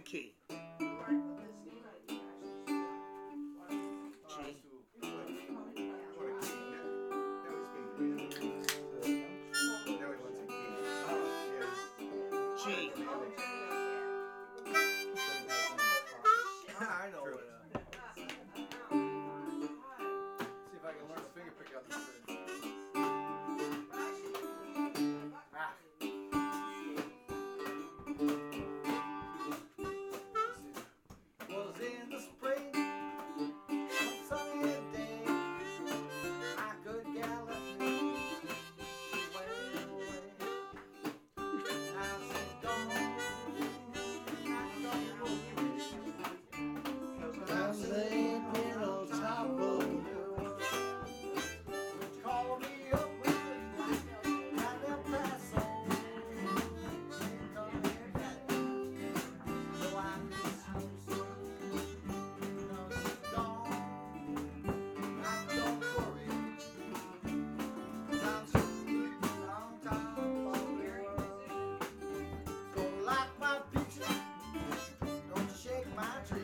key. G. I know it. See if I can learn a finger pick up this thing. Was in the spring, one sunny day, I could gallop away. Now she's gone, I'm laying here on top of you. call me up, and they'll pass on. Come here, Daddy. So I miss you so. No, she's gone. I don't worry. I'm sitting on top of the world. Don't like my picture. Don't shake my tree.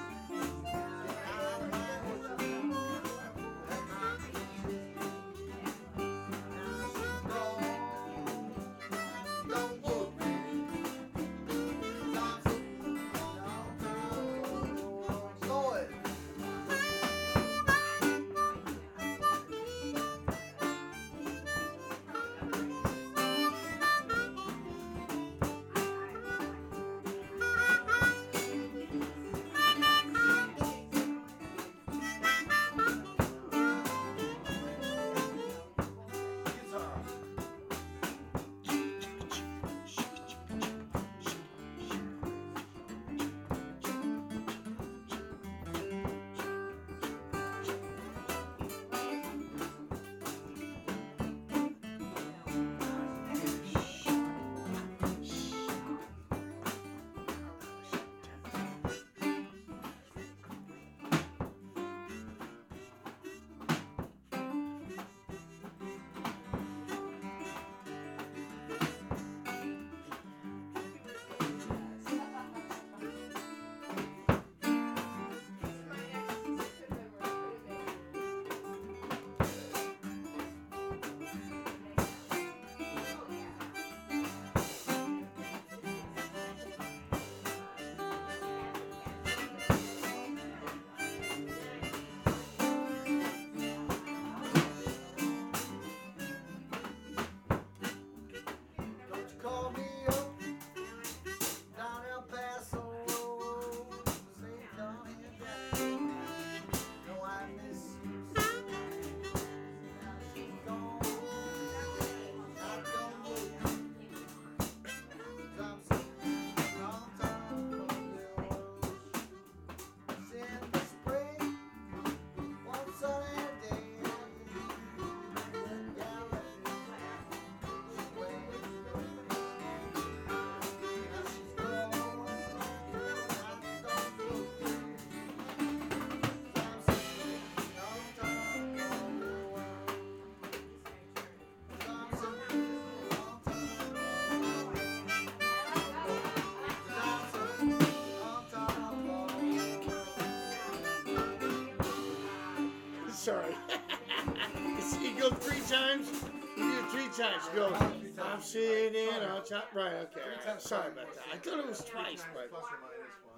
Call me up down El Paso Road. Say, come here, Daddy. No, I miss you so. Now she's gone. I don't know. I'm sitting on top of the world. It's in the spring, one sunny day. Sorry. You go 3 times. You do it 3 times. You go. I'm sitting on top. Right. Okay. Sorry about that. I thought it was twice, but.